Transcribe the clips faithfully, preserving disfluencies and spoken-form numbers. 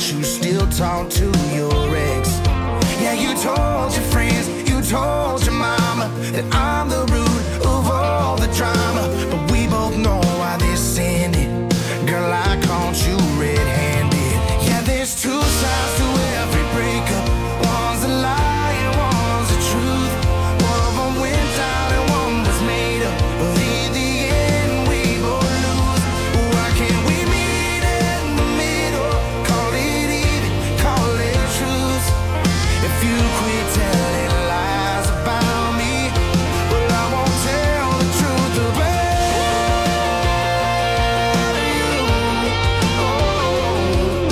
you still talk to your ex. Yeah, you told your friends, you told your mama that I'm the root of all the drama. But we both know why this ended. Girl, I caught you red-handed. Yeah, there's two sides to every breakup. One's a lie and one's the truth. One of them went down and one was made up. But in the end, we both lose. Why can't we meet in the middle? Call it even, call it truth. If you quit telling lies about me, well, I won't tell the truth about you. Oh.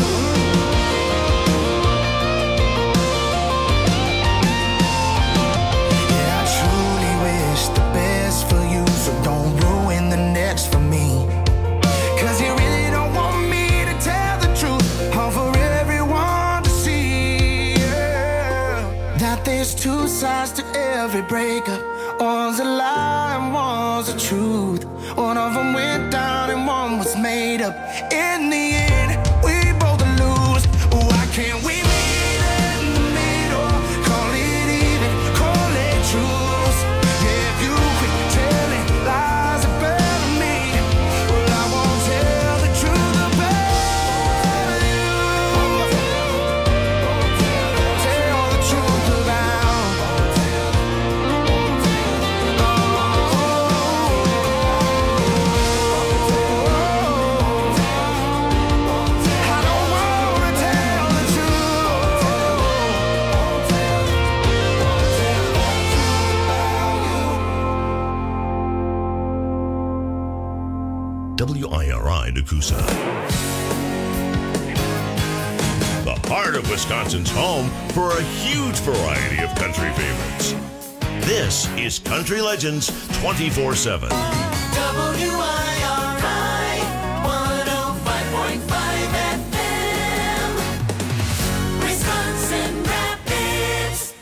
Yeah, I truly wish the best for you, so don't ruin the next for me. Cause you really don't want me to tell the truth, all for everyone to see. Yeah. That there's two sides to every breakup. One's a lie and one's the truth. One of them went down and one was made up. In the end, we both lose. Why can't we meet in the middle? Call it even, call it truth. Yeah, if you quit telling lies about me, well, I won't tell the truth about you. Tell the truth about. I don't wanna tell the truth. W I R I Nakusa. The heart of Wisconsin's home for a huge variety of country favorites. This is Country Legends twenty-four seven. W I R I one oh five point five F M, Wisconsin Rapids.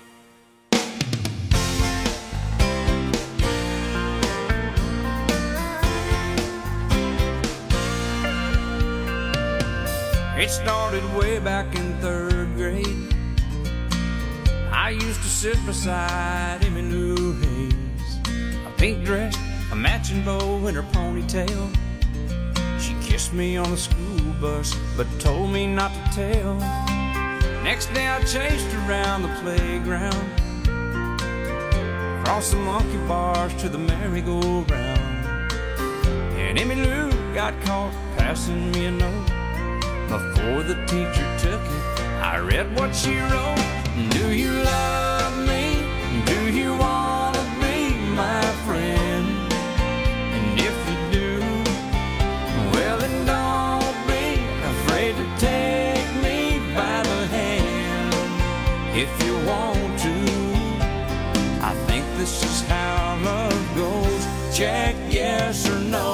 It started way back in third grade. I used to sit beside Emmy Lou Hayes, a pink dress, a matching bow, and her ponytail. She kissed me on the school bus, but told me not to tell. Next day I chased her around the playground, across the monkey bars to the merry-go-round. And Emmy Lou got caught passing me a note. Before the teacher took it, I read what she wrote. Do you love me? Do you want to be my friend? And if you do, well then don't be afraid to take me by the hand. If you want to, I think this is how love goes. Check yes or no.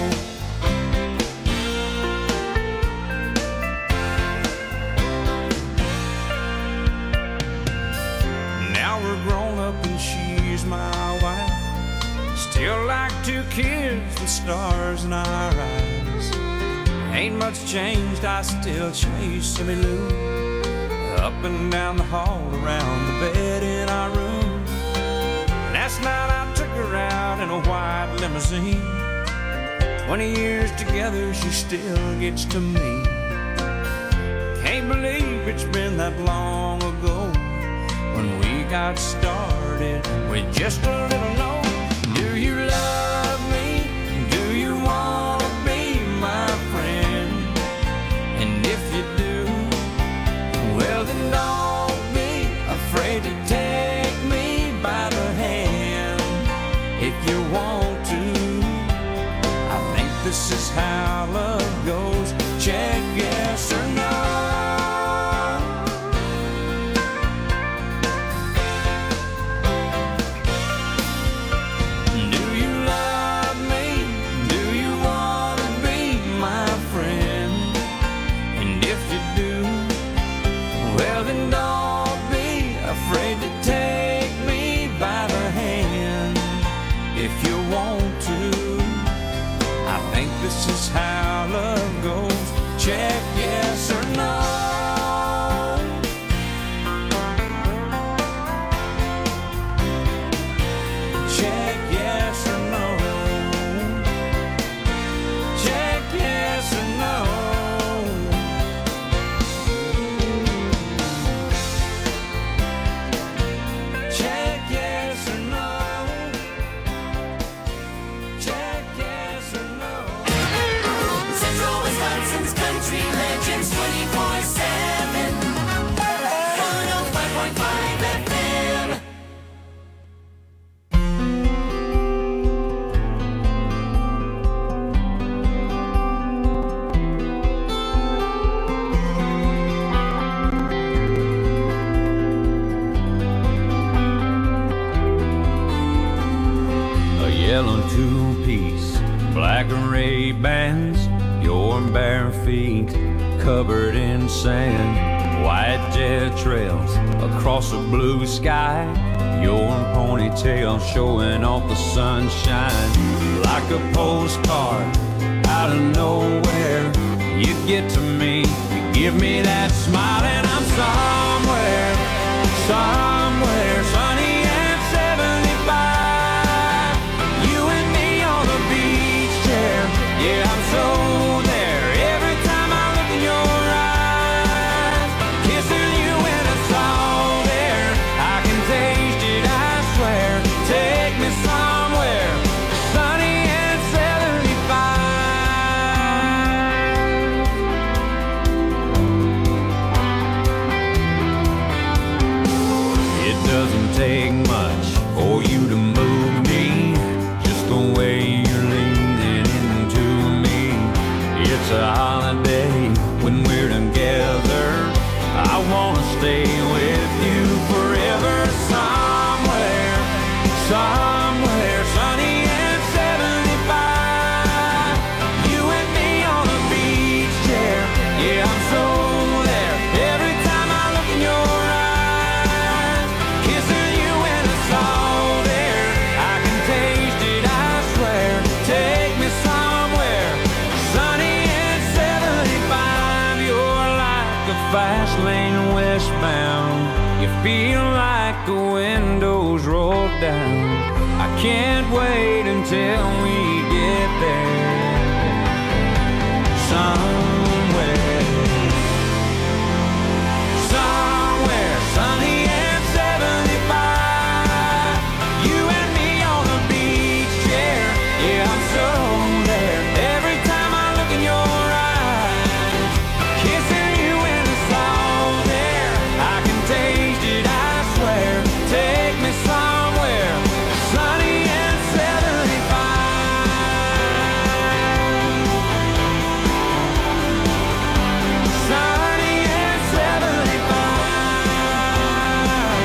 Grown up and she's my wife. Still like two kids with stars in our eyes. Ain't much changed, I still chase Emmy Lou up and down the hall, around the bed in our room. Last night I took her out in a white limousine. Twenty years together, she still gets to me. Can't believe it's been that long ago when we got started with just a little note. Do you love me? Do you want to be my friend? And if you do, well then don't be afraid to take me by the hand. If you want to, I think this is how love goes. Check yes or no. This is how love goes. Check yes or no. bare feet covered in sand, white jet trails across a blue sky, your ponytail showing off the sunshine. Like a postcard out of nowhere, you get to me, you give me that smile, and I'm somewhere, somewhere sunny and seventy-five. You and me on the beach chair, yeah, I'm so there. Every time I look in your eyes, kissing you in a salt air, I can taste it, I swear. Take me somewhere sunny and seventy-five. It doesn't take much for you to move me, just the way you're leaning into me. It's a holiday when we're together, I wanna stay with you forever. Somewhere, somewhere sunny and seventy-five. You and me on a beach chair, yeah, I'm so there. Every time I look in your eyes, kissing you in the salt air, I can taste it, I swear. Take me somewhere sunny and seventy-five. You're like a fast lane westbound, you feel like the windows roll down. I can't wait until we get there. Somewhere, somewhere sunny and seventy-five. You and me on a beach chair, yeah, I'm so there. Every time I look in your eyes, kissing you in the salt air, I can taste it, I swear. Take me somewhere sunny and seventy-five. Sunny and seventy-five.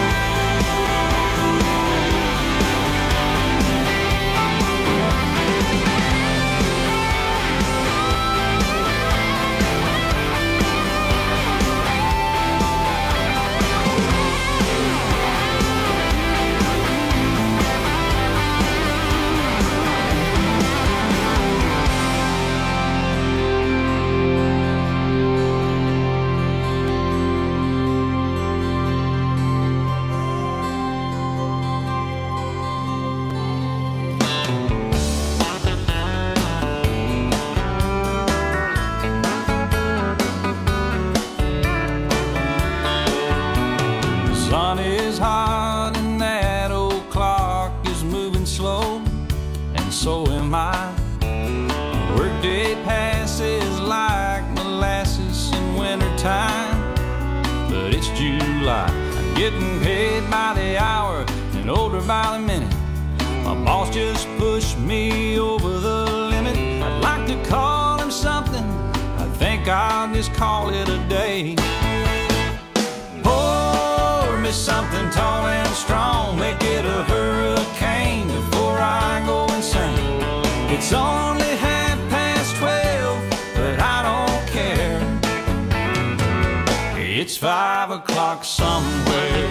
The sun is hot and that old clock is moving slow, and so am I. Workday passes like molasses in wintertime, but it's July. I'm getting paid by the hour and older by the minute. My boss just pushed me over the limit. I'd like to call him something, I think I'll just call it a day. Pour me something tall and strong, make it a hurricane before I go insane. It's only half past twelve, but I don't care. It's five o'clock somewhere.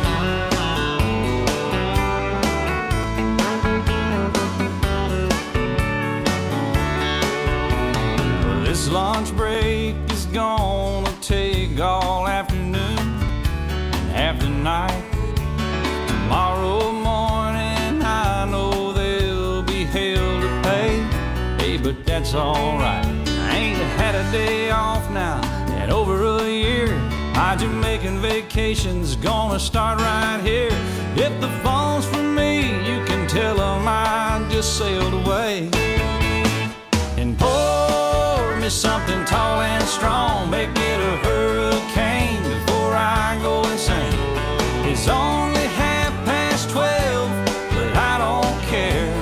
This lunch break is gonna take all afternoon and half the night. Tomorrow morning I know there'll be hell to pay. Hey, but that's alright, I ain't had a day off now in over a year. My Jamaican vacation's gonna start right here. If the phone's for me, you can tell them I just sailed away. And pour me something tall and strong, make it a hurricane before I go insane. It's only half past twelve, but I don't care.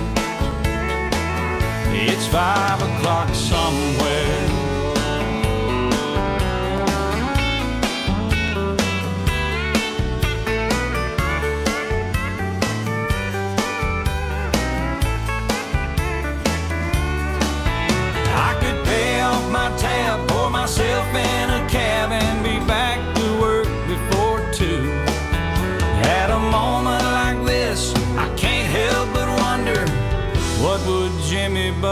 It's five o'clock somewhere. I could pay off my tab,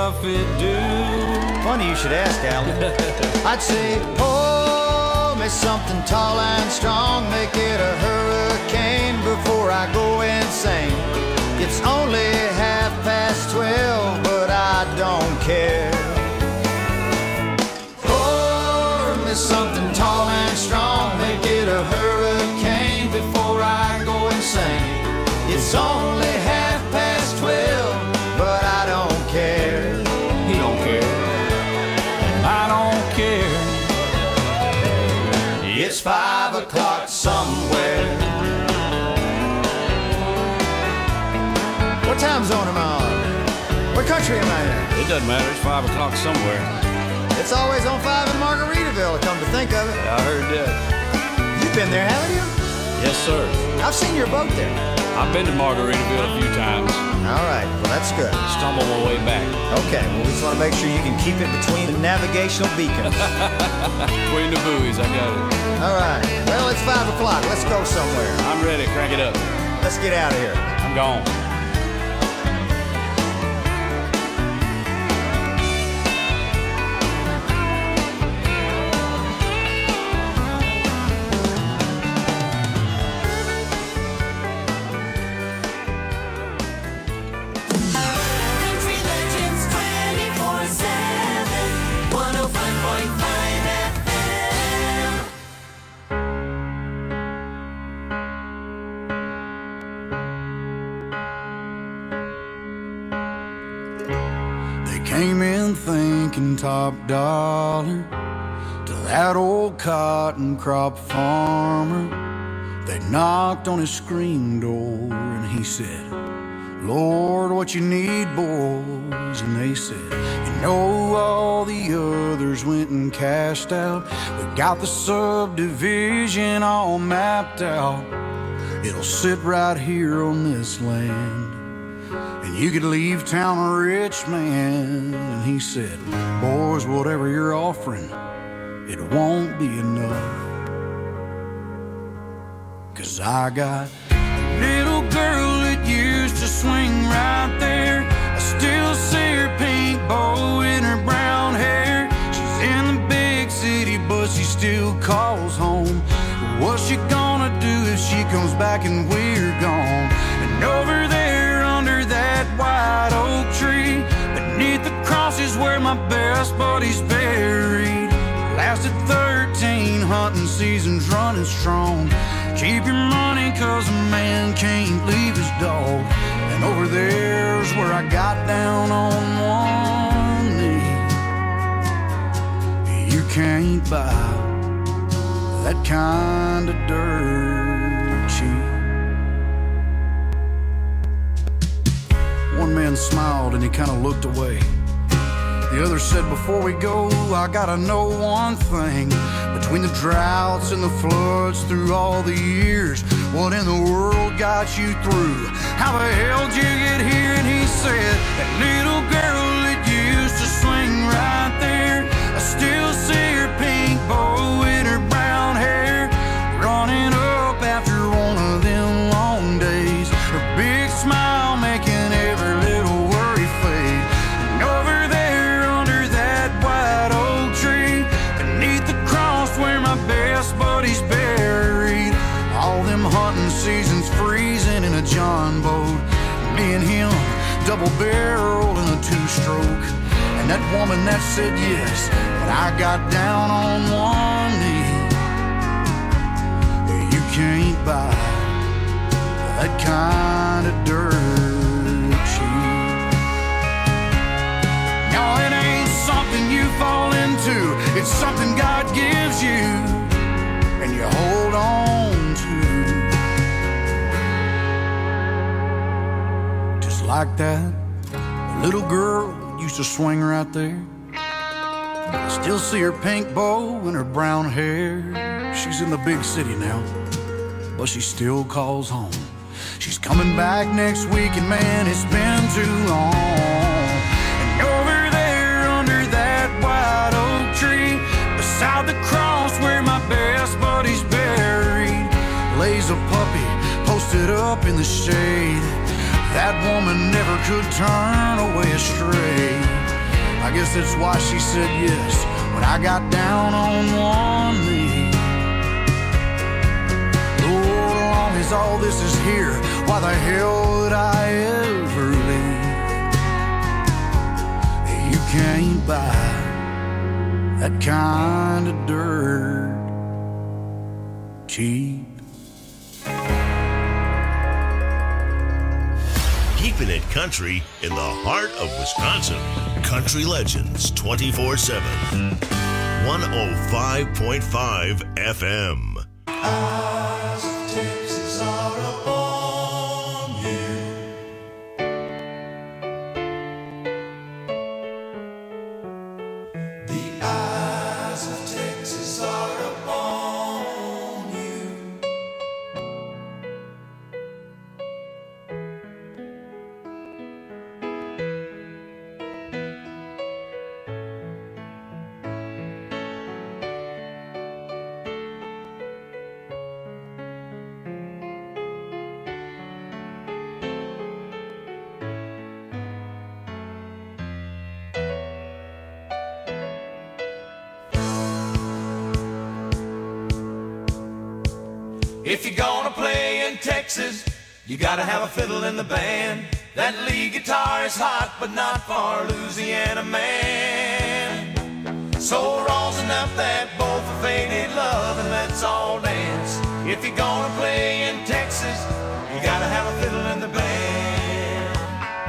stuff it do. Funny you should ask, Alan. I'd say, pour me something tall and strong, make it a hurricane before I go insane. It's only half past twelve, but I don't care. Pour me something tall and strong, make it a hurricane before I go insane. It's only half past twelve, but I don't care. He don't care. I don't care. It's five o'clock somewhere. What time zone am I on? What country am I in? It doesn't matter. It's five o'clock somewhere. It's always on five in Margaritaville, come to think of it. I heard that. You've been there, haven't you? Yes, sir. I've seen your boat there. I've been to Margaritaville a few times. All right, well, that's good. Stumble my way back. Okay, well, we just want to make sure you can keep it between the navigational beacons. Between the buoys, I got it. All right, well, it's five o'clock. Let's go somewhere. I'm ready. Crank it up. Let's get out of here. I'm gone. Country Legends twenty-four seven, one oh five point five F M. They came in thinking top dollar to that old cotton crop farmer. They knocked on his screen door and he said, Lord, what you need, boys? And they said, you know, all the others went and cashed out. We got the subdivision all mapped out. It'll sit right here on this land, and you could leave town a rich man. And he said, boys, whatever you're offering, it won't be enough. Cause I got a little girl that used to swing right there. I still see her pink bow in her brown hair. She's in the big city, but she still calls home. What's she gonna do if she comes back and we're gone? And over there under that white oak tree, beneath the cross is where my best buddy's buried. Lasted thirteen hunting seasons running strong. Keep your money cause a man can't leave his dog. And over there's where I got down on one knee. You can't buy that kind of dirt cheap. One man smiled and he kind of looked away. The other said, before we go, I gotta know one thing. Between the droughts and the floods through all the years, what in the world got you through? How the hell did you get here? And he said, that little girl that used to swing right there, I still see her pink bow in her brown hair, running up after one of them long days. Her big smile making every little worry fade. And over there under that white oak tree, beneath the cross where my best buddy's buried, all them hunting seasons freezing in a John boat, me and him double barrel in a two-stroke. And that woman that said yes, but I got down on one knee. You can't buy that kind of dirt cheap. No, it ain't something you fall into. It's something God gives you and you hold on to. Just like that little girl used to swing right there. I still see her pink bow and her brown hair. She's in the big city now, but she still calls home. She's coming back next week, and man, it's been too long. And over there under that white oak tree, beside the cross where my best buddy's buried, lays a puppy posted up in the shade. That woman never could turn away astray. I guess that's why she said yes when I got down on one knee. Oh, as long as all this is here, why the hell would I ever leave? You can't buy that kind of dirt cheap. Keeping it country in the heart of Wisconsin. Country Legends twenty-four seven. one oh five point five F M. Eyes of Texas are upon you. The eyes of Texas are upon you. If you're gonna play in Texas, you gotta have a fiddle in the band. That lead guitar is hot, but not for Louisiana man. So rosin up that bowl for faded love and let's all dance. If you're gonna play in Texas, you gotta have a fiddle in the band.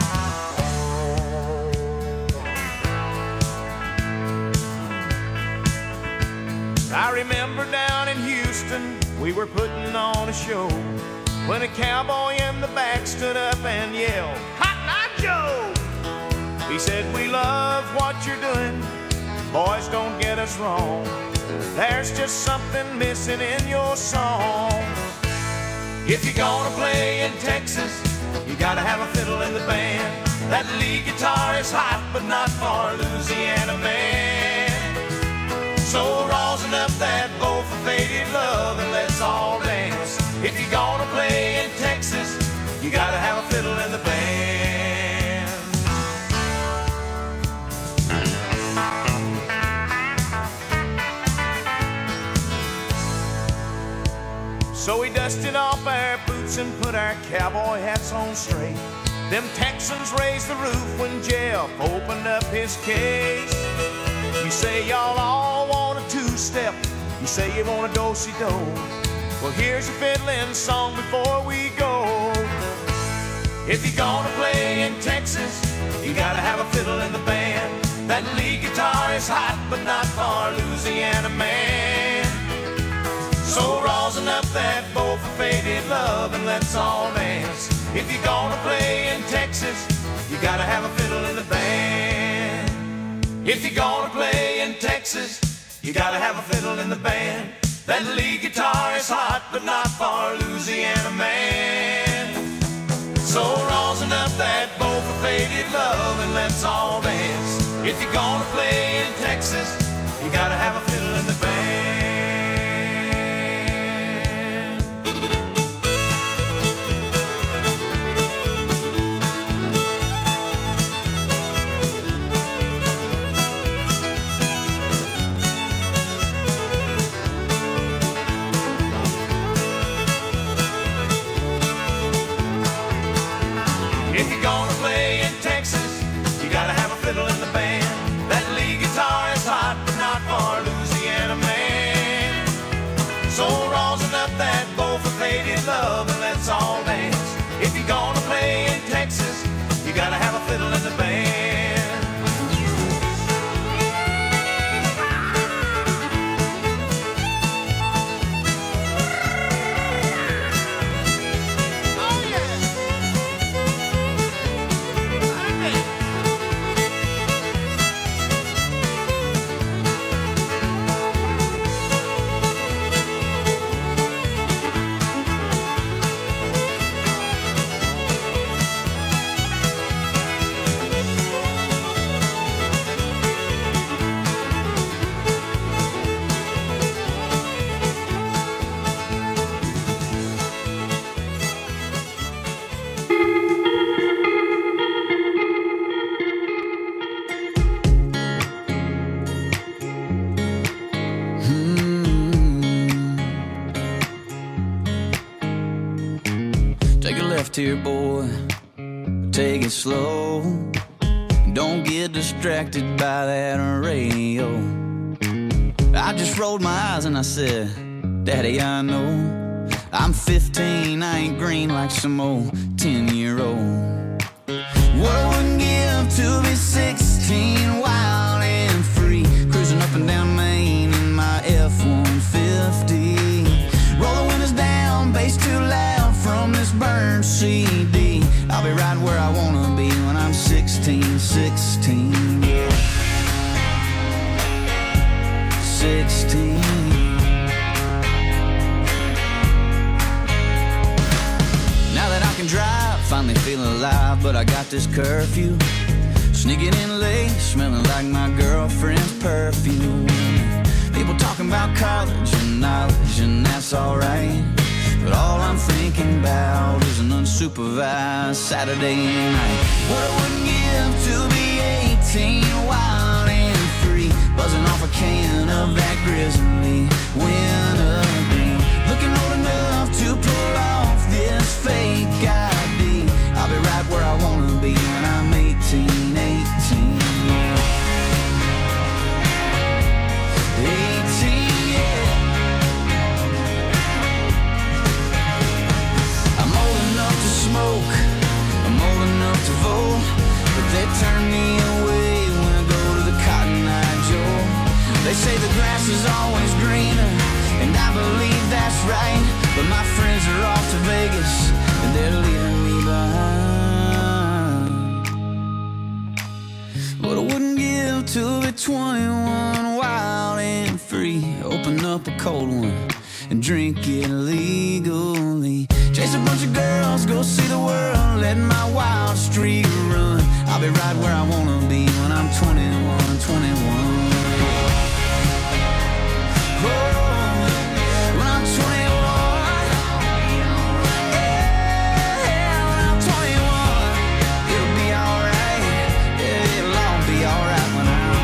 I remember down in Houston, we were putting on a show when a cowboy in the back stood up and yelled, "Cotton Eye Joe!" He said, "We love what you're doing, boys, don't get us wrong. There's just something missing in your song. If you're gonna play in Texas, you gotta have a fiddle in the band. That lead guitar is hot, but not for Louisiana man. So rosin up that bowl for faded love and let's all dance. If you're gonna play in Texas, you gotta have a fiddle in the band." So we dusted off our boots and put our cowboy hats on straight. Them Texans raised the roof when Jeff opened up his case. You say y'all all want a two-step, you say you want a do-si-do. Well, here's your fiddling song before we go. If you're gonna play in Texas, you gotta have a fiddle in the band. That lead guitar is hot, but not for Louisiana man. So rosin up that bowl for faded love and let's all dance. If you're gonna play in Texas, you gotta have a fiddle in the band. If you're gonna play in Texas, you gotta have a fiddle in the band. That lead guitar is hot, but not for Louisiana man. So rosin up that bowl for faded love and let's all dance. If you're gonna play in Texas, you gotta have a fiddle in the band. If you're gonna play in Texas, you gotta have a fiddle in the band. That lead left here, boy. Take it slow. Don't get distracted by that radio. I just rolled my eyes and I said, Daddy, I know I'm fifteen, I ain't green like some old ten-year-old. What I wouldn't give to be sixteen, wild and free, cruising up and down Main in my F one fifty. Roll the windows down, bass too loud from this burned C D. I'll be right where I wanna be when I'm sixteen, sixteen, yeah. sixteen. Now that I can drive, finally feel alive, but I got this curfew. Sneaking in late, smelling like my girlfriend's perfume. People talking about college and knowledge, and that's alright. But all I'm thinking about is an unsupervised Saturday night. What I wouldn't give to be eighteen, wild and free, buzzing off a can of that Grizzly wintergreen. Looking old enough to pull off this fake I D. I'll be right where I wanna be when I'm eighteen, eighteen, yeah. eighteen, yeah. I'm old enough to smoke, I'm old enough to vote, but they turn me away when I go to the Cotton Eye Joe. They say the grass is always greener, and I believe that's right, but my friends are off to Vegas, and they're leaving me behind. What I wouldn't give to be twenty-one, wild and free, open up a cold one and drink it legally. Chase a bunch of girls, go see the world, let my wild streak run. I'll be right where I wanna be when I'm twenty-one, twenty-one. Oh, when I'm twenty-one, yeah, when I'm twenty-one, it'll be alright, yeah, it'll all be alright when I'm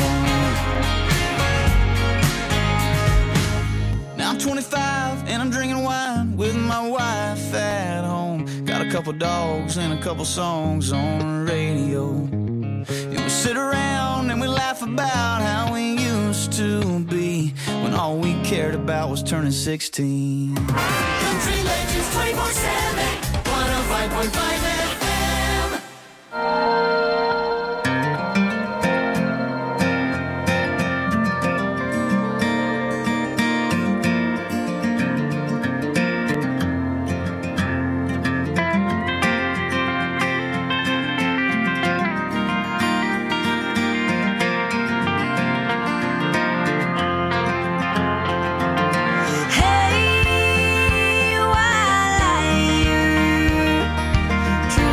twenty-one. Now I'm twenty-five and I'm drinking wine with my wife at home. Got a couple dogs and a couple songs on the radio. And we sit around and we laugh about how we used to be, when all we cared about was turning sixteen. Country Legends twenty-four seven, one oh five point five F M. Hey, while I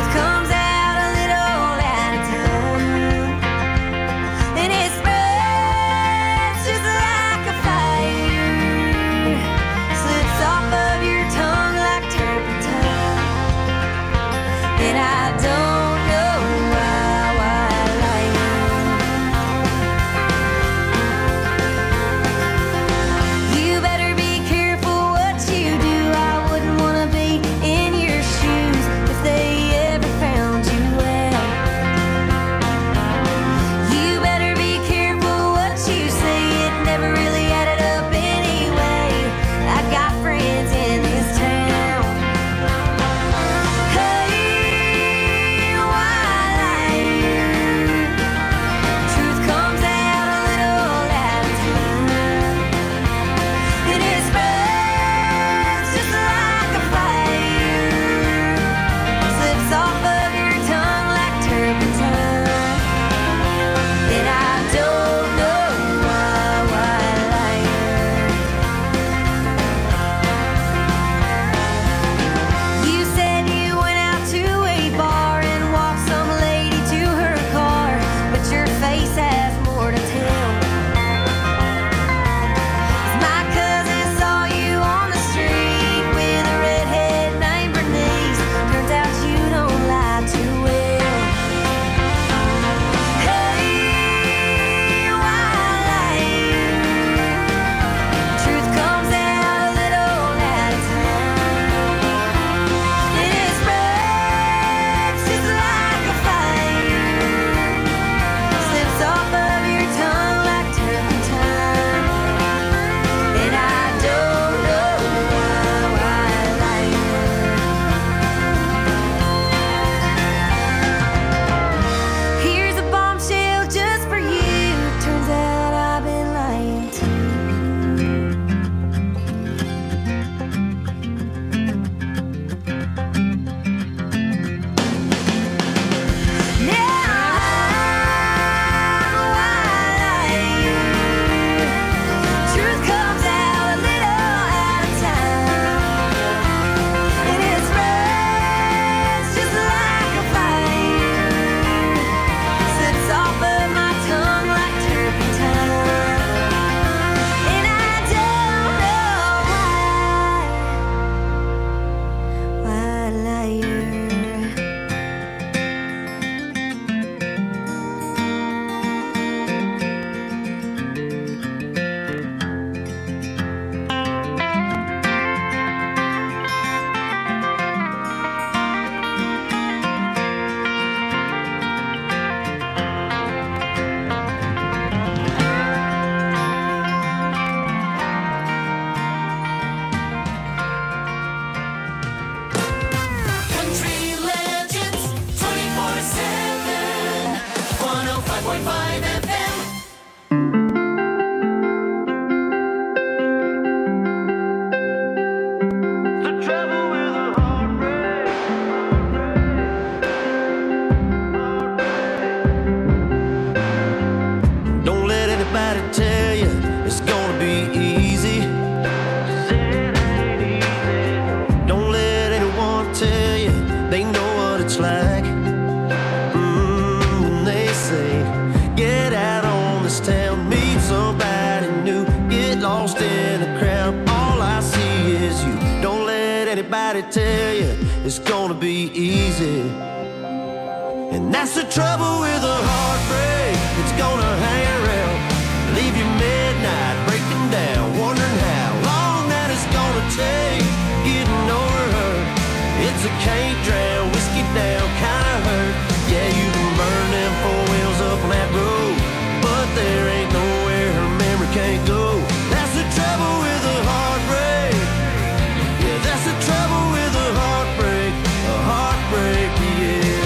anybody tell you it's gonna be easy. And that's the trouble with a heartbreak. It's gonna hang around, leave you midnight breaking down, wondering how long that it's gonna take getting over her. It's a can't drown, whiskey down kind of hurt. Yeah, you can burn them four wheels up on that road, but there ain't nowhere her memory can't go. That's the trouble with a heartbreak. Yeah, that's the trouble with a heartbreak. A heartbreak, yeah.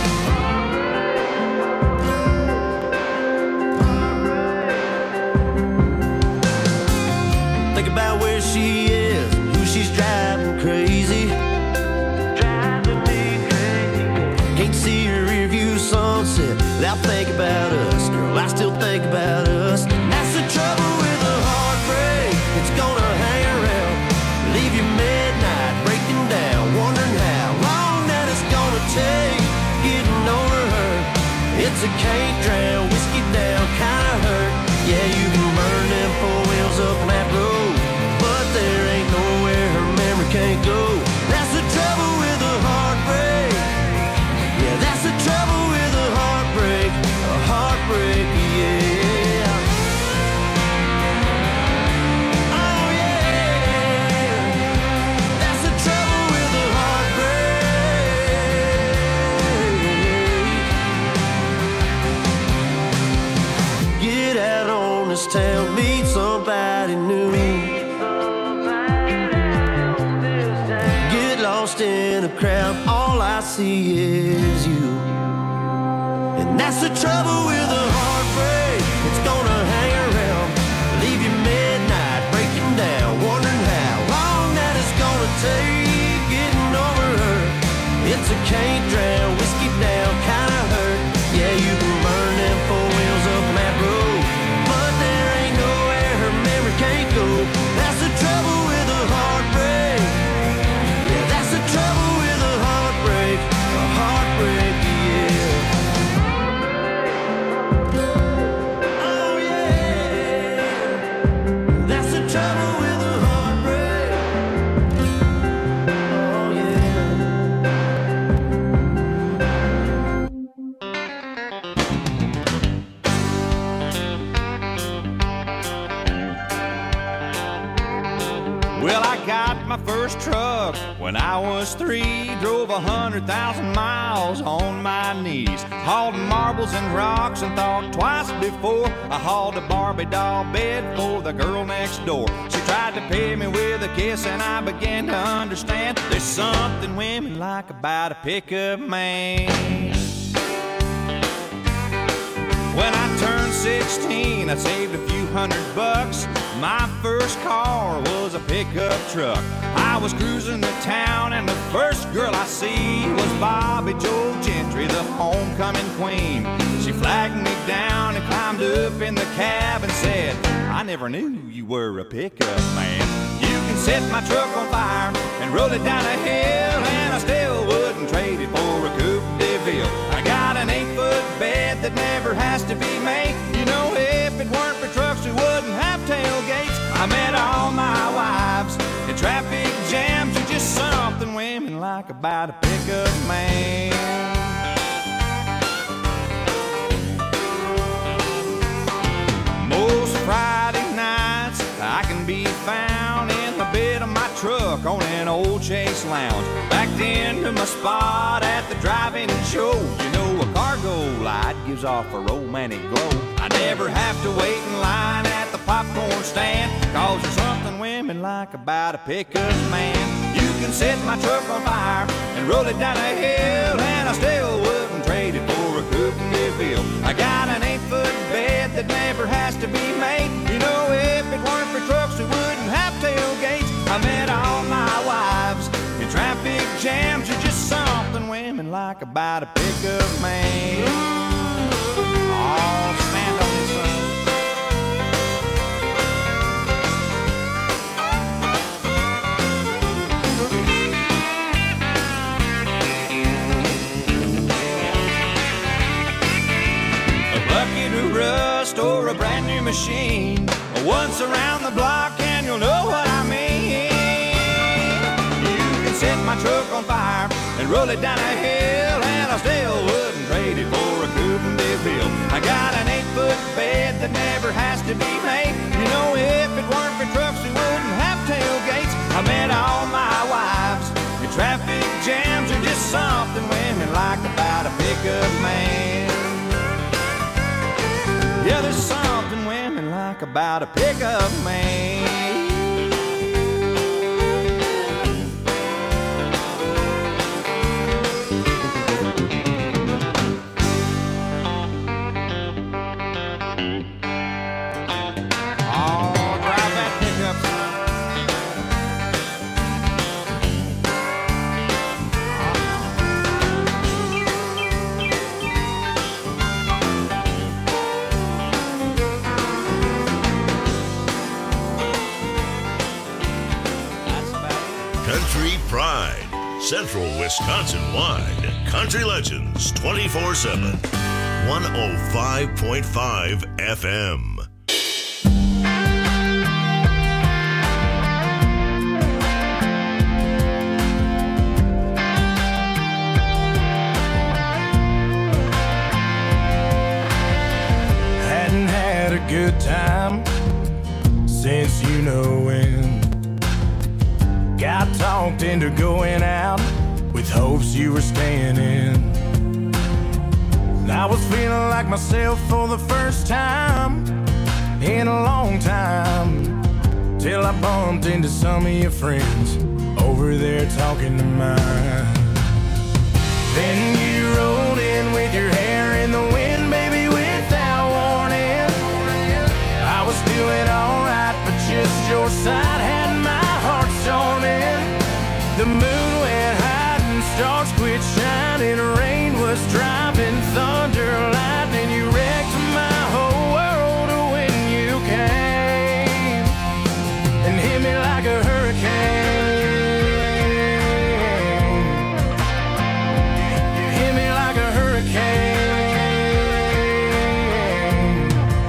Think about where she is, who she's driving crazy. Driving me crazy. Can't see her rearview sunset without thinking about us. Girl, I still think about us. That's the trouble with a heartbreak. It's gonna hang around, leave you midnight breaking down, wondering how long that it's gonna take getting over her. It's a can't drown, whiskey down kind of hurt. Yeah, you can burn them four wheels up on that road, but there ain't nowhere her memory can't go. That's the trouble with a heartbreak. Yeah, that's the trouble with a heartbreak. A heartbreak, yeah. Oh yeah, that's the trouble with a heartbreak. Get out on this town, meet somebody new. Get lost in a crowd, all I see is you. And that's the trouble with a heartbreak. It's gonna hang around, leave you midnight breaking down, wondering how long that it's gonna take getting over her. It's a can't drown, whiskey down kind of hurt. Yeah, you can burn them four wheels up on that road, but there ain't nowhere her memory can't go. That's the trouble with a heartbreak. Yeah, that's the trouble with a heartbreak. A heartbreak, yeah. Oh yeah, that's the trouble with a heartbreak. Oh yeah. Well, I got my first truck when I was three. Drove a hundred thousand miles on my knees. Hauled marbles and rocks and thought twice before I hauled a Barbie doll bed for the girl next door. She tried to pay me with a kiss and I began to understand there's something women like about a pickup man. When I turned sixteen, I saved a few hundred bucks. My first car was a pickup truck. I was cruising the town and the first girl I see was Bobby Joe Gentry, the homecoming queen. She flagged me down and climbed up in the cab and said, I never knew you were a pickup man. You can set my truck on fire and roll it down a hill, and I still wouldn't trade it for a Coupe de Ville. I got an eight-foot bed that never has to be made. You know, if it weren't for trucks, we wouldn't have tailgates. I met all my wives in traffic jams. You're just something women like about a pickup man. Most Friday nights I can be found in the bed of my truck on an old Chase Lounge, backed into my spot at the drive-in show. You know, a cargo light gives off a romantic glow. I never have to wait in line at the popcorn stand, cause there's something women like about a pickup man. You can set my truck on fire and roll it down a hill, and I still wouldn't trade it for a Coupe de Ville. I got an eight-foot bed that never has to be made. You know, if it weren't for trucks, we wouldn't have tailgates. I met all my wives in traffic jams. You're just something women like about a pickup man. Oh, stand on this side. A bucket of rust or a brand new machine, once around the block and you'll know what I mean. You can and roll it down a hill, and I still wouldn't trade it for a coupe de ville. I got an eight-foot bed that never has to be made. You know, if it weren't for trucks, we wouldn't have tailgates. I met all my wives, and traffic jams are just something women like about a pickup man. Yeah, there's something women like about a pickup man. Country Pride, Central Wisconsin-wide. Country Legends twenty-four seven. one oh five point five F M. Hadn't had a good time since you know when. Got talked into going out with hopes you were staying in. I was feeling like myself for the first time in a long time, till I bumped into some of your friends over there talking to mine. Then you rolled in with your hair in the wind, baby, without warning. I was doing alright, but just your side had my heart storming. The moon went high and stars quit shining. Rain was driving, thunder, lightning. You wrecked my whole world when you came and hit me like a hurricane. You hit me like a hurricane.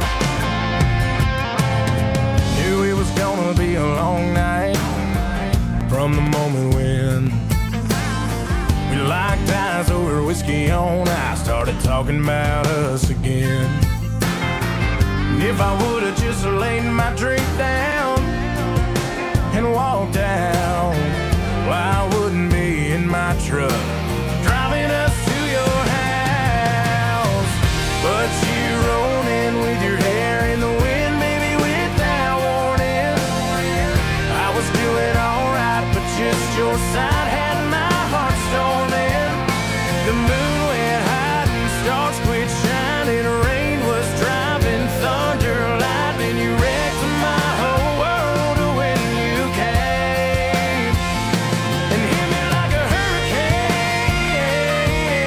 Knew it was gonna be a long night from the moment when we locked eyes over whiskey on ice, started talking about us again. And if I would've just laid my drink down and walked out, well, I wouldn't be in my truck driving us to your house. But you rolled in with your hair in the wind, baby, without warning. I was doing alright, but just your side had my heart storming. The moon went high and stars quit shining. Rain was driving, thunder, lightning. You wrecked my whole world when you came and hit me like a hurricane.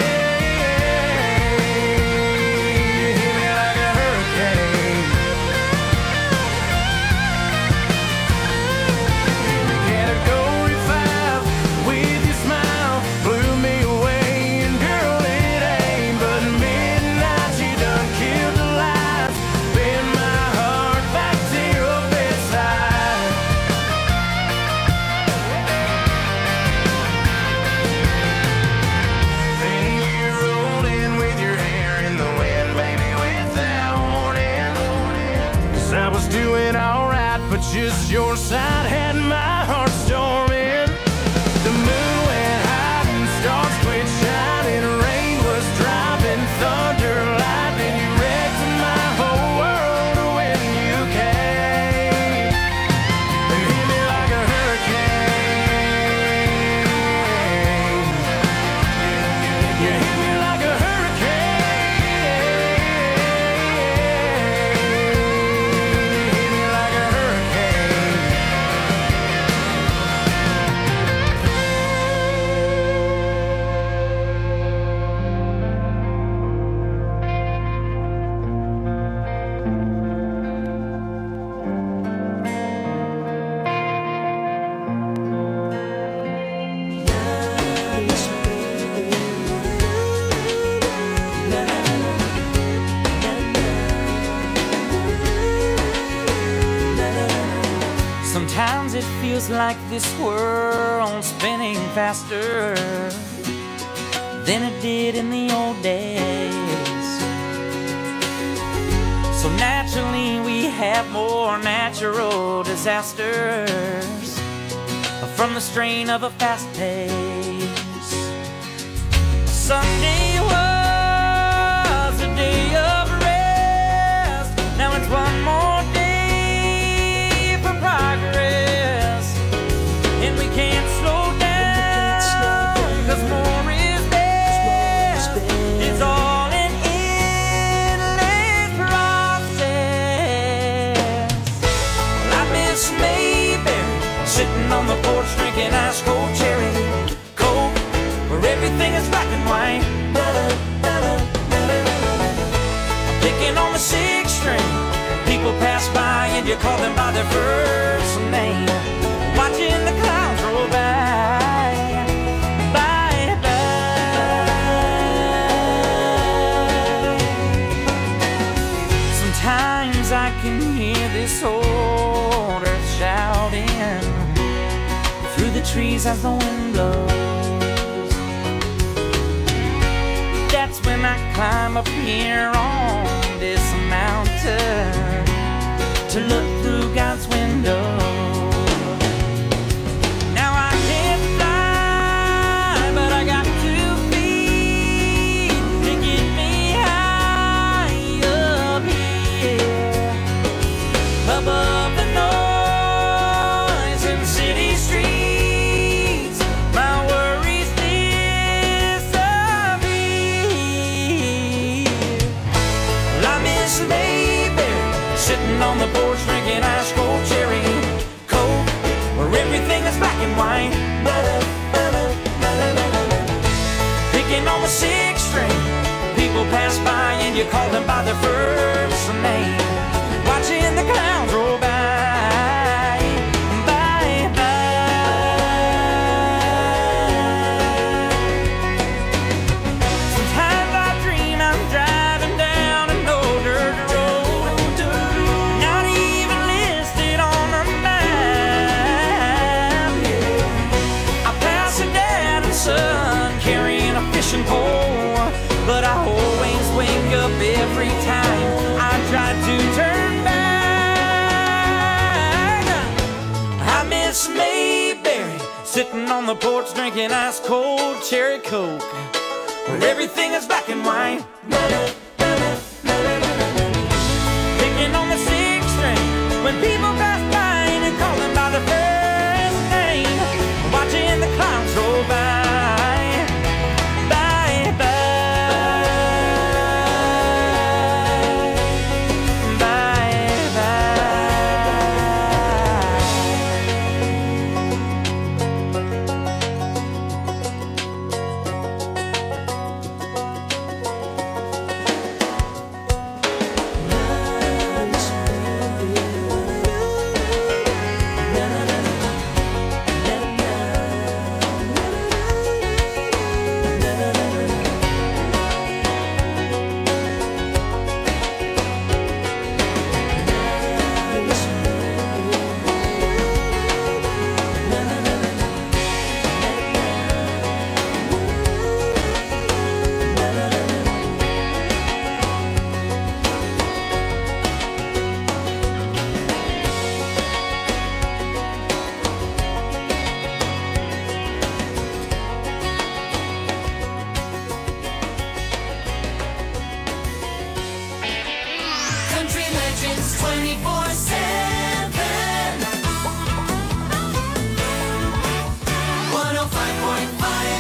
You hit me like a hurricane. Category five with your smile blew me away, and girl, it ain't but midnight. You done killed the lights, bend my heart back to your bedside. Then you rolled in with your hair in the wind, baby, without warning. 'Cause I was doing alright, but just your side had my heart storming. The moon went high and stars quit shining. Rain was driving, thunder, lightning. You wrecked my whole world when you came and hit me like a hurricane. You hit me like a hurricane. You hit me like a hurricane. Sometimes it feels like this world's spinning faster than it did in the old days. So naturally we have more natural disasters from the strain of a fast pace. Sunday was a day of rest. Now it's one more day for progress, and we can't slow down, 'cause more is best. It's all an endless process. Well, I miss Mayberry sitting on the porch drinking ice cold cherry Coke, where everything is black and white. Picking on the sixth string, people pass by and you call them by their first name. Watching the clouds roll by, by, by. Sometimes I can hear this old earth shouting through the trees as the wind blows. That's when I climb up here on this mountain to look through God's window. Now I can't fly, but I got two feet to get me high up here, above the noise in city streets. My worries disappear. Well, I miss Mayberry sitting on the porch drinking ice cold cherry Coke, where everything is black and white. Picking on the sixth string, people pass by and you call them by their first name. Watching the clouds roll by, by, by. Sometimes I dream I'm driving down an old dirt road, not even listed on the map. I pass a dad and son carrying a fishing pole, but I always wake up every time I try to turn back. I miss Mayberry sitting on the porch drinking ice cold cherry Coke, where everything is black and white. Picking on the sixth string when people pass by and call them by their first name. Watching the clouds roll by, by, by, by, by. Country Legends twenty-four seven. one oh five point five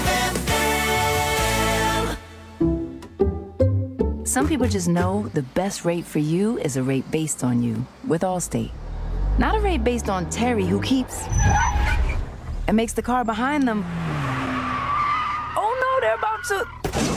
F M. Some people just know the best rate for you is a rate based on you with Allstate. Not a rate based on Terry, who keeps and makes the car behind them. Oh no, they're about to.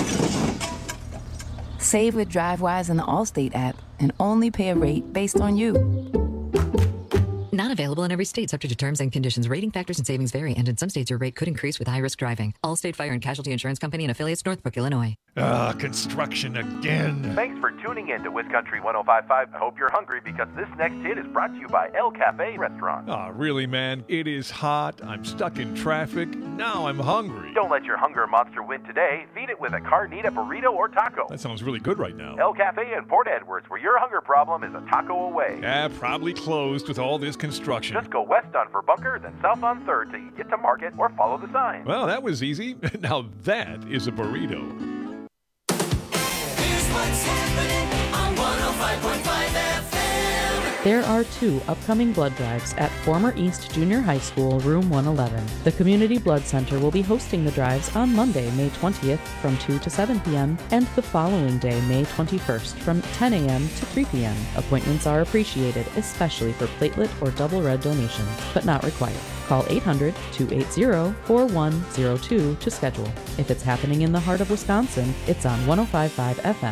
Save with DriveWise in the Allstate app and only pay a rate based on you. Not available in every state, subject to terms and conditions. Rating factors and savings vary, and in some states your rate could increase with high-risk driving. Allstate Fire and Casualty Insurance Company and affiliates, Northbrook, Illinois. Ah, construction again. Thanks for tuning in to WisCountry one oh five point five. I hope you're hungry because this next hit is brought to you by El Cafe Restaurant. Ah, really, man? It is hot. I'm stuck in traffic. Now I'm hungry. Don't let your hunger monster win today. Feed it with a carnita burrito or taco. That sounds really good right now. El Cafe in Port Edwards, where your hunger problem is a taco away. Yeah, probably closed with all this construction. Just go west on Furbunkers and south on third till you get to Market or follow the sign. Well, that was easy. Now that is a burrito. Here's what's happening on one oh five point five F M. There are two upcoming blood drives at former East Junior High School, Room one eleven. The Community Blood Center will be hosting the drives on Monday, May twentieth from two to seven p.m. and the following day, May twenty-first from ten a.m. to three p.m. Appointments are appreciated, especially for platelet or double red donations, but not required. Call eight hundred, two eight zero, four one zero two to schedule. If it's happening in the heart of Wisconsin, it's on one oh five point five F M.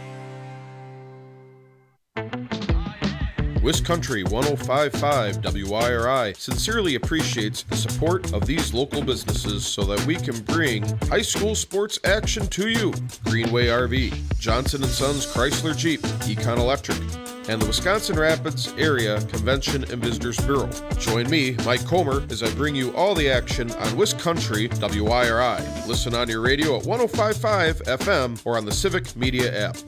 WisCountry one oh five point five W I R I sincerely appreciates the support of these local businesses so that we can bring high school sports action to you. Greenway R V, Johnson and Sons Chrysler Jeep, Econ Electric, and the Wisconsin Rapids Area Convention and Visitors Bureau. Join me, Mike Comer, as I bring you all the action on WisCountry W I R I. Listen on your radio at one oh five point five F M or on the Civic Media app.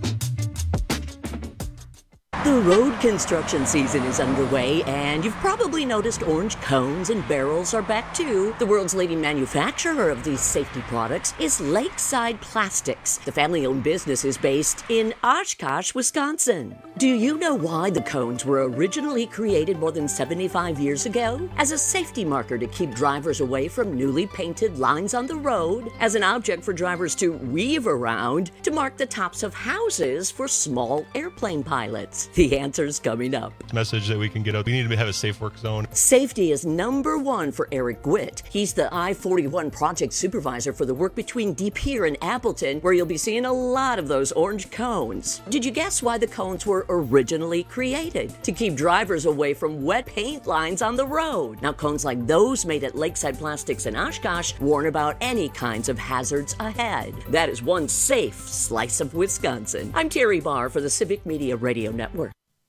The road construction season is underway, and you've probably noticed orange cones and barrels are back too. The world's leading manufacturer of these safety products is Lakeside Plastics. The family-owned business is based in Oshkosh, Wisconsin. Do you know why the cones were originally created more than seventy-five years ago? As a safety marker to keep drivers away from newly painted lines on the road, as an object for drivers to weave around, to mark the tops of houses for small airplane pilots. The answer's coming up. Message that we can get out. We need to have a safe work zone. Safety is number one for Eric Gwitt. He's the I forty-one project supervisor for the work between De Pere and Appleton, where you'll be seeing a lot of those orange cones. Did you guess why the cones were originally created? To keep drivers away from wet paint lines on the road. Now, cones like those made at Lakeside Plastics in Oshkosh warn about any kinds of hazards ahead. That is one safe slice of Wisconsin. I'm Terry Barr for the Civic Media Radio Network.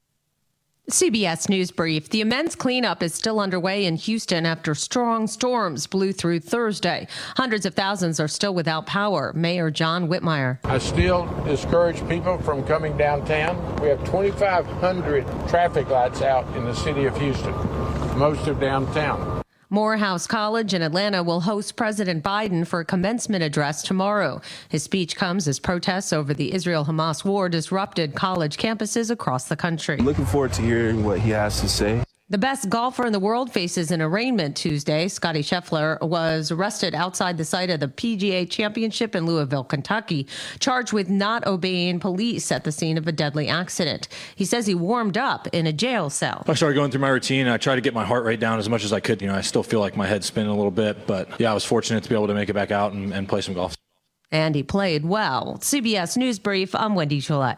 C B S News Brief. The immense cleanup is still underway in Houston after strong storms blew through Thursday. Hundreds of thousands are still without power. Mayor John Whitmire. I still discourage people from coming downtown. We have twenty-five hundred traffic lights out in the city of Houston, most of downtown. Morehouse College in Atlanta will host President Biden for a commencement address tomorrow. His speech comes as protests over the Israel-Hamas war disrupted college campuses across the country. Looking forward to hearing what he has to say. The best golfer in the world faces an arraignment Tuesday. Scotty Scheffler was arrested outside the site of the P G A Championship in Louisville, Kentucky, charged with not obeying police at the scene of a deadly accident. He says he warmed up in a jail cell. I started going through my routine. I tried to get my heart rate down as much as I could. You know, I still feel like my head's spinning a little bit, but yeah, I was fortunate to be able to make it back out and, and play some golf. And he played well. C B S News Brief, I'm Wendy Gillette.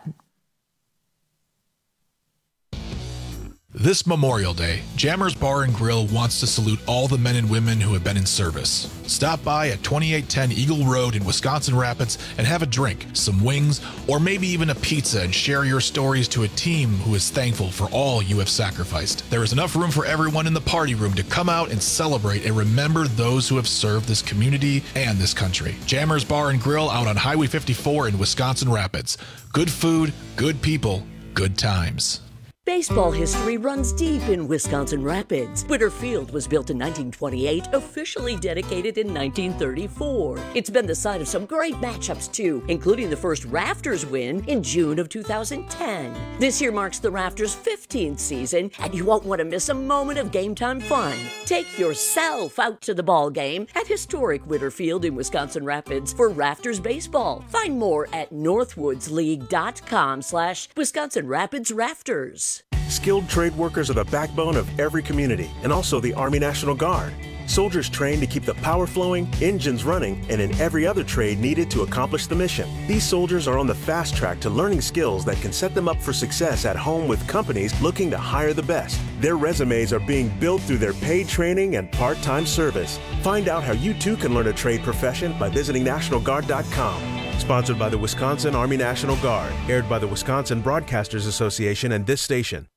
This Memorial Day, Jammers Bar and Grill wants to salute all the men and women who have been in service. Stop by at twenty-eight ten Eagle Road in Wisconsin Rapids and have a drink, some wings, or maybe even a pizza and share your stories to a team who is thankful for all you have sacrificed. There is enough room for everyone in the party room to come out and celebrate and remember those who have served this community and this country. Jammers Bar and Grill out on Highway fifty-four in Wisconsin Rapids. Good food, good people, good times. Baseball history runs deep in Wisconsin Rapids. Witter Field was built in nineteen twenty-eight, officially dedicated in nineteen thirty-four. It's been the site of some great matchups too, including the first Rafters win in June of two thousand ten. This year marks the Rafters' fifteenth season, and you won't want to miss a moment of game time fun. Take yourself out to the ball game at historic Witter Field in Wisconsin Rapids for Rafters baseball. Find more at northwoodsleague.com slash Wisconsin Rapids Rafters. Skilled trade workers are the backbone of every community and also the Army National Guard. Soldiers train to keep the power flowing, engines running, and in every other trade needed to accomplish the mission. These soldiers are on the fast track to learning skills that can set them up for success at home with companies looking to hire the best. Their resumes are being built through their paid training and part-time service. Find out how you too can learn a trade profession by visiting National Guard dot com. Sponsored by the Wisconsin Army National Guard. Aired by the Wisconsin Broadcasters Association and this station.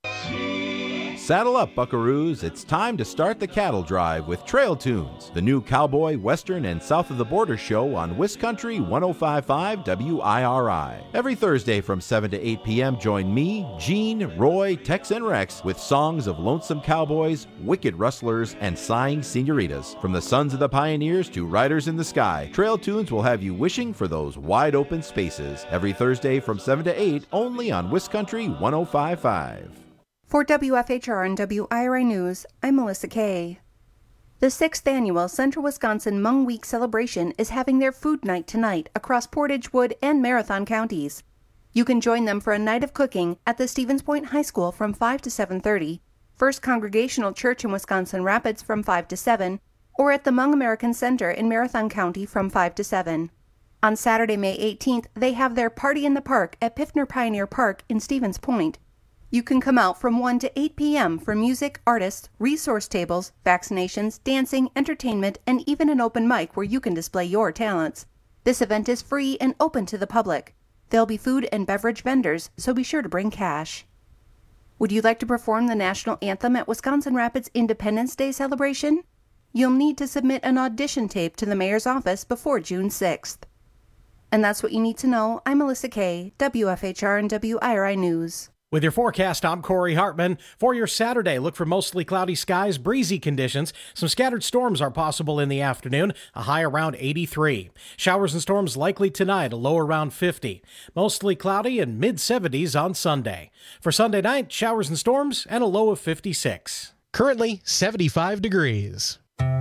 Saddle up, buckaroos. It's time to start the cattle drive with Trail Tunes, the new cowboy, western, and south of the border show on Wiscountry one oh five point five W I R I. Every Thursday from seven to eight p.m., join me, Gene, Roy, Tex, and Rex with songs of lonesome cowboys, wicked rustlers, and sighing senoritas. From the sons of the pioneers to riders in the sky, Trail Tunes will have you wishing for those wide open spaces. Every Thursday from seven to eight, only on Wiscountry one oh five point five. For W F H R and W I R I News, I'm Melissa Kay. The sixth annual Central Wisconsin Hmong Week celebration is having their food night tonight across Portage, Wood, and Marathon counties. You can join them for a night of cooking at the Stevens Point High School from five to seven thirty, First Congregational Church in Wisconsin Rapids from five to seven, or at the Hmong American Center in Marathon County from five to seven. On Saturday, May eighteenth, they have their Party in the Park at Piffner Pioneer Park in Stevens Point. You can come out from one to eight p.m. for music, artists, resource tables, vaccinations, dancing, entertainment, and even an open mic where you can display your talents. This event is free and open to the public. There'll be food and beverage vendors, so be sure to bring cash. Would you like to perform the national anthem at Wisconsin Rapids Independence Day celebration? You'll need to submit an audition tape to the mayor's office before June sixth. And that's what you need to know. I'm Melissa Kay, W F H R and W I R I News. With your forecast, I'm Corey Hartman. For your Saturday, look for mostly cloudy skies, breezy conditions. Some scattered storms are possible in the afternoon, a high around eighty-three. Showers and storms likely tonight, a low around fifty. Mostly cloudy and mid seventies on Sunday. For Sunday night, showers and storms and a low of fifty-six. Currently seventy-five degrees.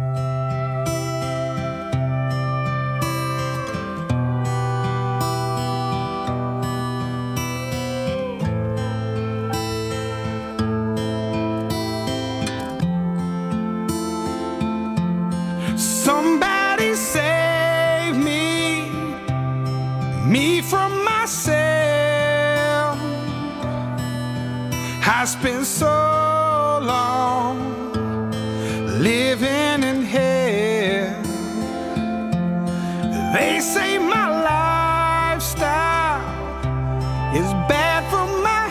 Somebody save me, me from myself. I spent so long living in hell. They say my lifestyle is bad for my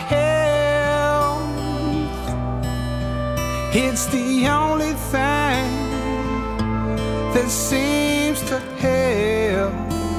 health. It's the only thing that seems to help.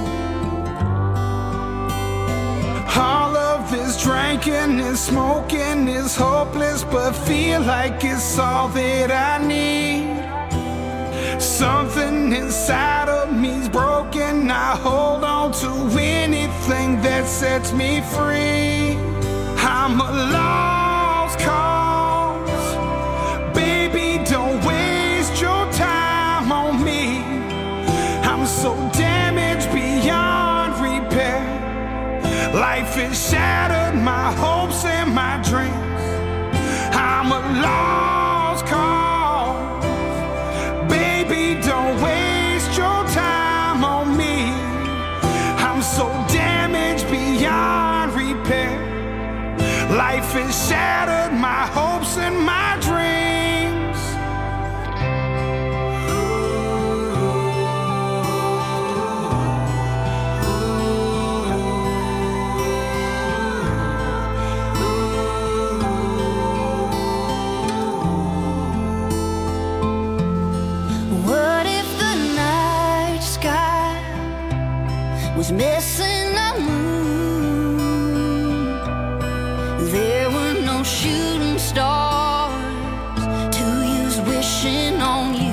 All of this drinking and smoking is hopeless, but feel like it's all that I need. Something inside of me's broken. I hold on to anything that sets me free. I'm a lost cause. Baby, don't waste your time on me. I'm so damaged beyond repair. Life has shattered my hopes and my dreams. I'm a lost cause. Baby, don't waste your time on me. I'm so damaged beyond repair. Life has shattered my hopes and my dreams. Was missing a moon. There were no shooting stars to use wishing on you.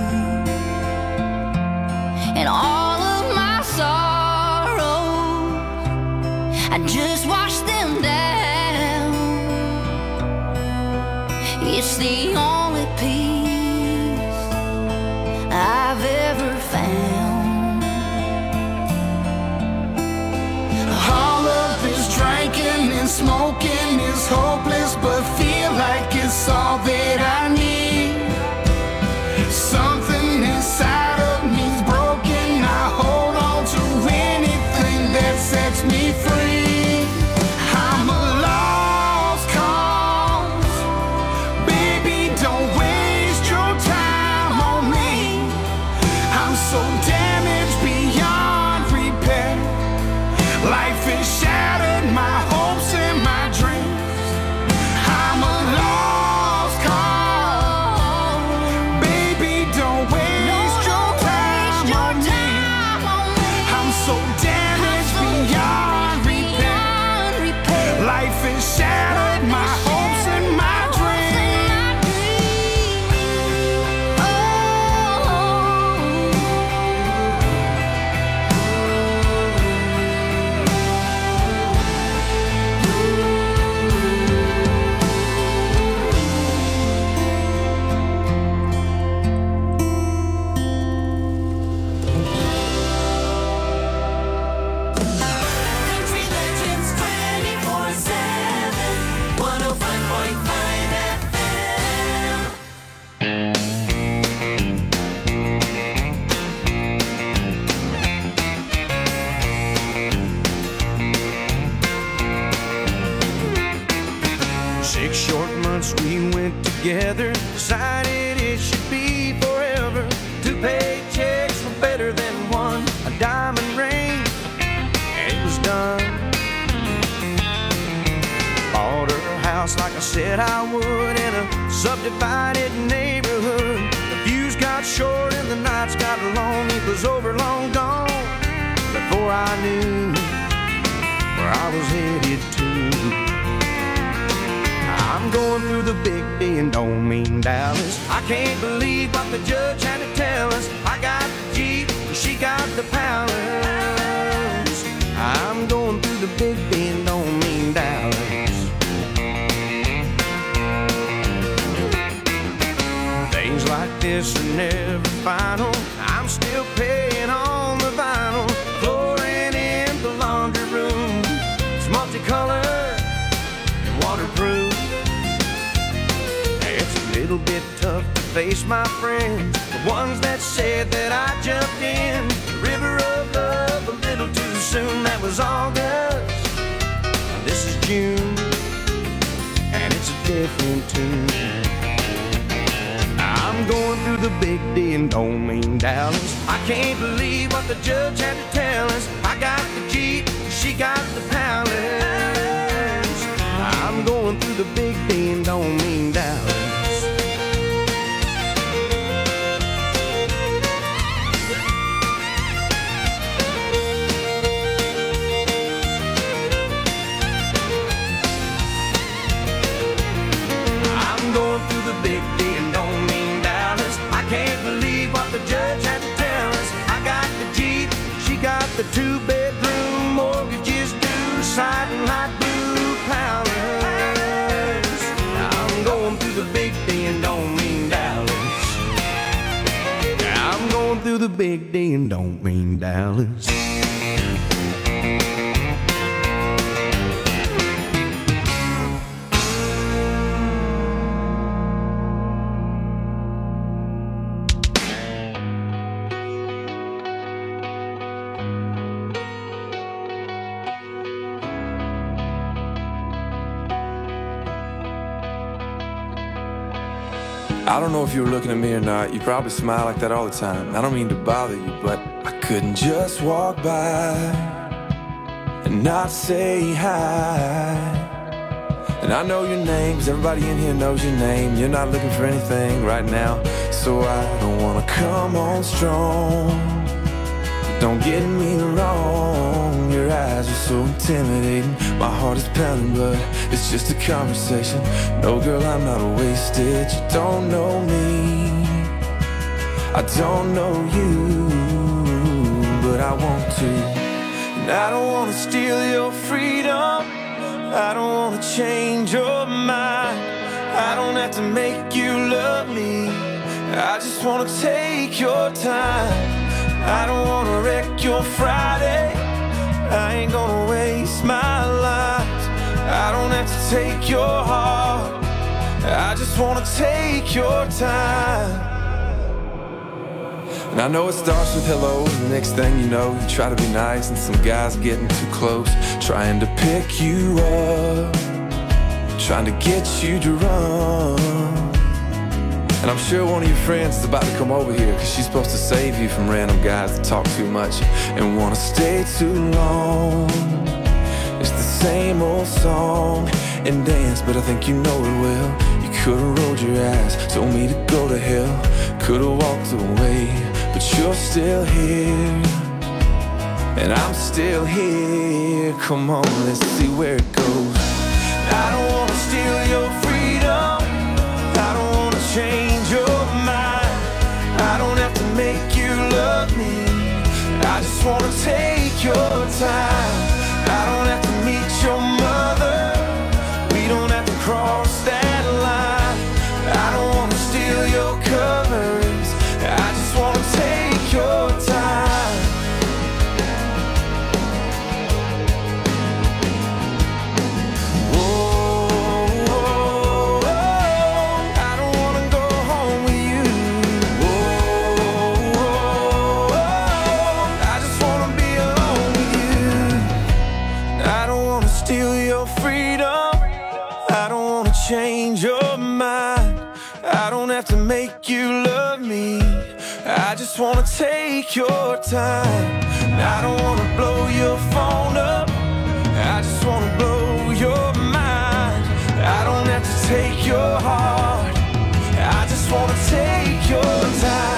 And all of my sorrows, I just washed them down. It's the only peace I've ever found. so damaged beyond repair. Life has shattered my hopes and my dreams. I'm a lost cause. Baby, don't waste your time on me. I'm so damaged beyond repair. Life has shattered my hopes and my together, decided it should be forever. Two paychecks were better than one. A diamond ring, and it was done. Bought her a house like I said I would in a subdivided neighborhood. The views got short and the nights got long. It was over, long gone, before I knew where I was headed to. I'm going through the big D and don't mean Dallas. I can't believe what the judge had to tell us. I got the Jeep, she got the palace. I'm going through the big D and don't mean Dallas. Things like this are never final. I'm still paying on the vinyl. Flooring in the laundry room, it's multicolored and waterproof. Little bit tough to face my friends, the ones that said that I jumped in the river of love a little too soon. That was August, this is June, and it's a different tune. I'm going through the big D and don't mean Dallas. I can't believe what the judge had to tell us. I got the Jeep, she got the palace. I'm going through the big D and don't mean Dallas. Big D and don't mean Dallas. I can't believe what the judge had to tell us. I got the Jeep, she got the two-bedroom, mortgages due, siding like blue palace. I'm going through the big D and don't mean Dallas. I'm going through the big D and don't mean Dallas. I don't know if you were looking at me or not. You probably smile like that all the time. I don't mean to bother you, but I couldn't just walk by and not say hi. And I know your name, 'cause everybody in here knows your name. You're not looking for anything right now, so I don't wanna come on strong. Don't get me wrong, your eyes are so intimidating. My heart is pounding, but it's just a conversation. No, girl, I'm not wasted. You don't know me, I don't know you, but I want to. And I don't wanna steal your freedom, I don't wanna change your mind. I don't have to make you love me, I just wanna take your time. I don't wanna wreck your Friday, I ain't gonna waste my life. I don't have to take your heart, I just wanna take your time. And I know it starts with hello, and the next thing you know, you try to be nice, and some guy's getting too close, trying to pick you up, trying to get you to run. And I'm sure one of your friends is about to come over here, cause she's supposed to save you from random guys that talk too much and wanna stay too long. It's the same old song and dance, but I think you know it well. You could've rolled your eyes, told me to go to hell, could've walked away, but you're still here, and I'm still here. Come on, let's see where it goes. I don't wanna steal your freedom, I don't wanna change your mind, I don't have to make you love me, I just wanna take your time. I don't have to meet your mother, we don't have to cross that line. I don't wanna steal your covers, I just wanna take your time. Whoa, whoa, whoa, I don't wanna go home with you. Whoa, whoa, whoa, I just wanna be alone with you. I don't wanna steal your freedom, I don't wanna change your mind, I don't have to make you love me, I just wanna take your time. I don't wanna blow your phone up, I just wanna blow your mind, I don't have to take your heart, I just wanna take your time.